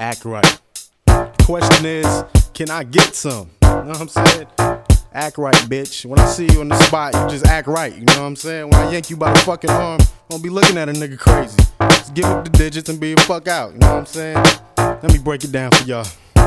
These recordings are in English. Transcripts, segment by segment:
act right. Question is, can I get some? You know what I'm saying? Act right, bitch. When I see you in the spot, you just act right. You know what I'm saying? When I yank you by the fucking arm, don't be looking at a nigga crazy. Just give up the digits and be the fuck out. You know what I'm saying? Let me break it down for y'all.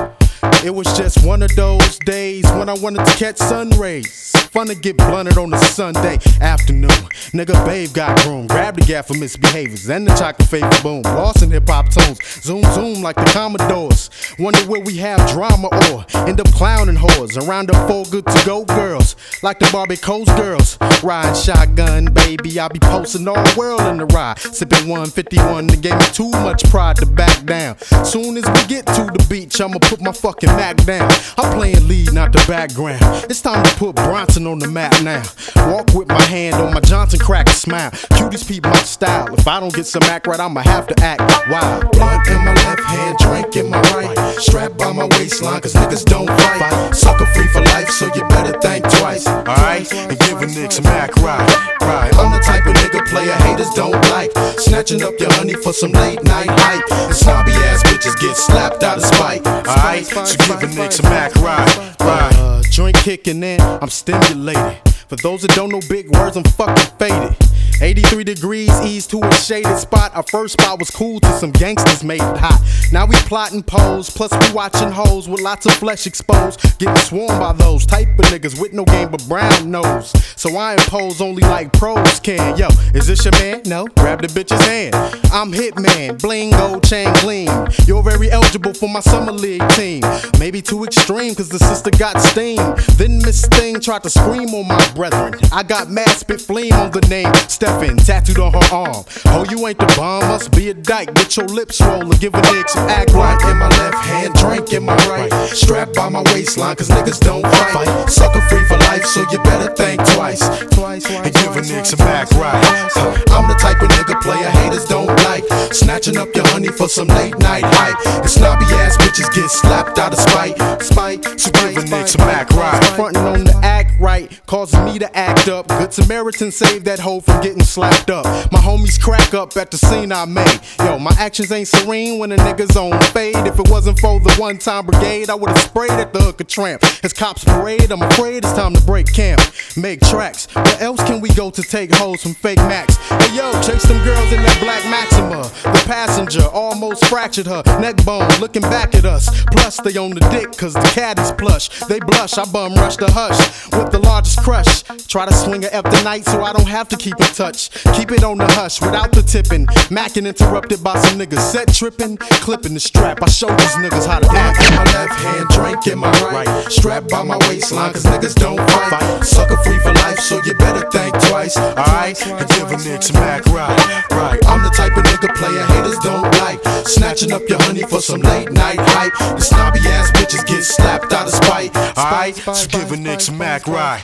It was just one of those days when I wanted to catch sun rays. Fun to get blunted on a Sunday afternoon. Nigga, babe got groomed. Grabbed the gap for misbehaviors and the chocolate favor boom. Lost in hip hop tones. Zoom, zoom like the Commodores. Wonder where we have drama or end up clowning whores. Around the four good to go girls. Like the Barbie Coast girls. Riding shotgun, baby. I be posting all the world in the ride. Sipping 151 that gave me too much pride to back down. Soon as we get to the beach, I'ma put my fucking Mac down. I'm playing lead, not the background. It's time to put Bronson on the map now. Walk with my hand on my Johnson crack and smile. Cuties peep my style. If I don't get some act right, I'ma have to act wild. Blunt in my left hand, drink in my right. Strapped by my waistline, cause niggas don't fight. Sucker free for life, so you better think twice. Alright, and give a nigga some act right. I'm the type of nigga player haters don't like. Snatching up your honey for some late night hype. And snobby ass bitches get slapped out of spite. Alright, so give a nigga some act right. Joint kicking in, I'm stimulated. For those that don't know big words, I'm fucking faded. 83 degrees, ease to a shaded spot. Our first spot was cool till some gangsters made it hot. Now we plotting pose, plus we watching hoes with lots of flesh exposed. Getting swarmed by those type of niggas with no game but brown nose. So I impose only like pros can. Yo, is this your man? No, grab the bitch's hand. I'm Hitman, bling, gold chain gleam. You're very eligible for my summer league team. Maybe too extreme cause the sister got steam. Then Miss Thing tried to scream on my brethren. I got mad spit fleam on the name Stephen tattooed on her arm. Oh, you ain't the bomb, must be a dyke. Get your lips swollen, give a nigga some act right. In my left hand, drink in my right. Strapped by my waistline, cause niggas don't fight. Sucker free for life, so you better think twice. And give a nigga some act right. I'm the type of nigga player haters don't like. Snatching up your honey for some late night hype. And snobby ass bitches get slapped out of spite. So give a nigga some act right. Frontin' on the act right causes me to act up. Good Samaritan saved that hoe from getting slapped up. My homies crack up at the scene I made. Yo, my actions ain't serene when a nigga's on fade. If it wasn't for the one-time brigade, I would've sprayed at the hooker tramp. As cops parade, I'm afraid it's time to break camp. Make tracks. Where else can we go to take hoes from fake Max? Hey yo, chase them girls in that black Maxima. The passenger almost fractured her neck bone, looking back at us. Plus they on the dick cause the cat is plush. They blush, I bum rush the hush with the largest crush. Try to swing a F the night so I don't have to keep in touch. Keep it on the hush without the tipping. Mackin' interrupted by some niggas set tripping. Clipping the strap, I show these niggas how to act. In my left hand, drink in my right. Strapped by my waistline, cause niggas don't fight. Sucker free for life, so you better think twice. Alright, and give a nigga some act right. I'm the type of nigga player haters don't like. Snatching up your honey for some late night hype. And snobby ass bitches get slapped out of spite. Alright, so give a nigga some act right.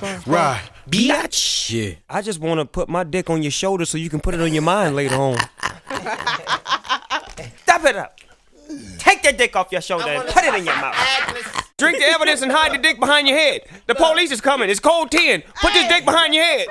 Biatch. Yeah. I just wanna put my dick on your shoulder so you can put it on your mind later on. Stop it up. Take that dick off your shoulder and put it in your mouth. Drink the evidence and hide the dick behind your head. The police is coming. It's code 10. Put this dick behind your head.